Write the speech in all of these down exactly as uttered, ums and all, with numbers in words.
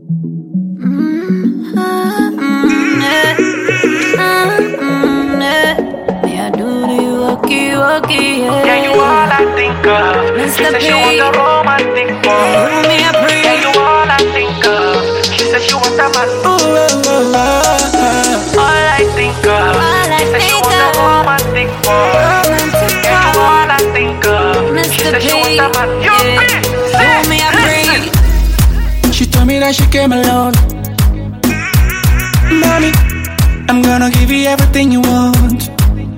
Yeah, you all I think of. She said she want a romantic boy. Yeah, you all I think of. She said she want a man. All I think of. She said she want a romantic boy. Yeah, you all I think of. She said she want a man. You be. She told me that she came alone. Mommy, I'm gonna give you everything you want.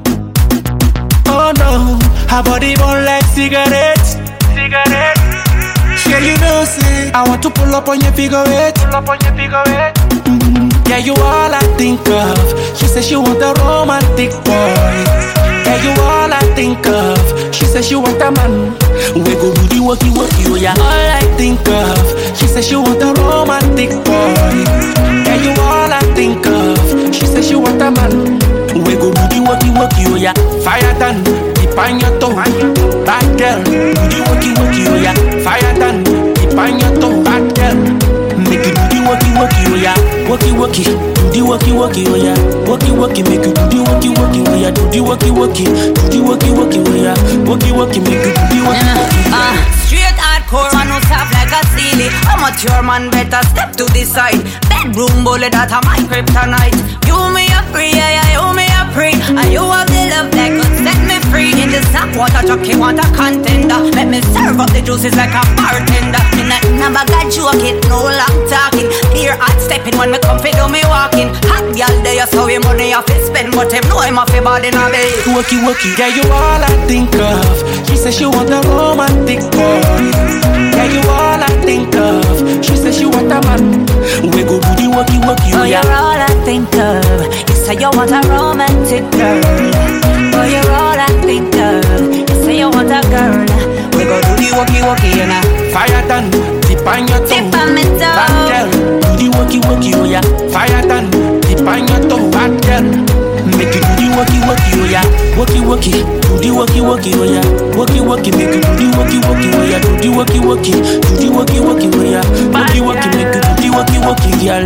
Oh no, her body burn like cigarettes. Cigarette. Yeah, you know, say I want to pull up on your figure eight. Pull up on your figure eight. Mm-hmm. Yeah, you all I think of. She said she want a romantic boy. Yeah, you all I think of. She said she want a man. We go do the walkie walkie, oh yeah. All I think of. She said she want a romantic boy. Yeah, you all I think of. She said she want a man. We go do the walkie walkie, oh yeah. Fire done, deep on your toe. Bad girl, do the walkie walkie, oh yeah. Fire done, deep on your toe. Bad girl, make you do the walkie walkie, oh yeah. Walkie walkie, do the walkie walkie, oh yeah. Walkie walkie, make you do the walkie walkie, oh yeah. Do the walkie walkie, do the walkie walkie, oh yeah. Walkie walkie, make you do the walkie walkie. Ah, straight hardcore man who soft like a silly. Amateur man better step to the side. Bedroom bullet that a my kryptonite. You me a free, yeah, yeah, you me a free. And you have the love that could set me free. In the snap water truck, you want a contender. Let me serve up the juices like a bartender. Me not never got joking, no long talking. Clear hot stepping when me come fi do me walking. Hot girl there, so him money off his spend, but him know him off his body now babe. Walkie walkie, yeah, you all I think of. She said she want a romantic boy. Yeah, you all I think of. She said she want a man. We go do the walkie walkie, oh yeah. You're all I think of. You say you want a romantic girl. Oh, you're all I think of. You say you want a girl. We go do the walkie walkie, you know. Fire done, tip on your toe. Tip on me toe. Bad girl, do the walkie walkie, oh yeah. Fire done, tip on your toe. Bad girl, make you do the walkie walkie, oh yeah. Walkie walkie, do the walkie walkie, oh yeah. Walkie walkie, make you do the walkie walkie, oh yeah. Do the walkie walkie, do the walkie walkie, oh yeah. Walkie walkie, make you do the walkie walkie, girl.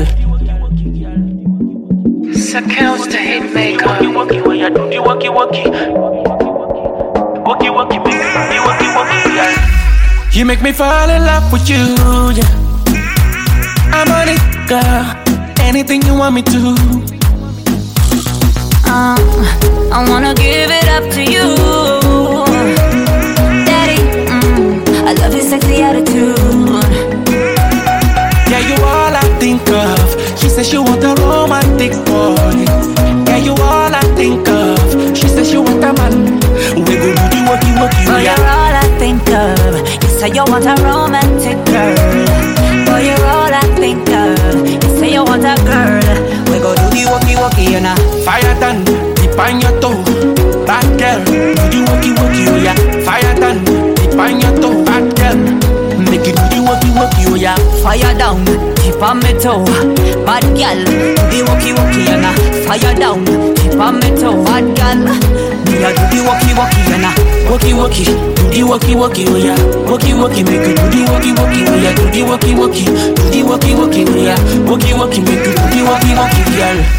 Seconds to hit maker. Walkie walkie, oh yeah. Do the walkie walkie. Walkie walkie, make you do the walkie walkie, girl. You make me fall in love with you, yeah. I'm on it, girl. Anything you want me to. Uh, I wanna give it up to you, Daddy. Mm, I love your sexy attitude. Yeah, you all I think of. She said she want a romantic boy. Yeah, you all I think of. She said she want a man. We go do the walkie walkie, oh, yeah. You're all I think of. You say you want a romantic girl. Oh, you're all I think of. You say you want a girl. We go do the walkie walkie, you know. Fire done, tip on your toe. Bad girl, do the walkie walkie, oh yeah. Fire done, tip on your toe. Bad girl, make you do the walkie walkie, oh yeah. Fire down, tip on me toe. Bad girl, do the walkie walkie, you know. Fire down, tip on me toe. Bad girl, me a do the walkie walkie, you know. Walkie walkie, do the walkie walkie, oh yeah. Walkie walkie, make you do the walkie walkie, oh yeah. Do the walkie walkie, do the walkie walkie, oh yeah. Walkie walkie, make you do the walkie walkie, girl.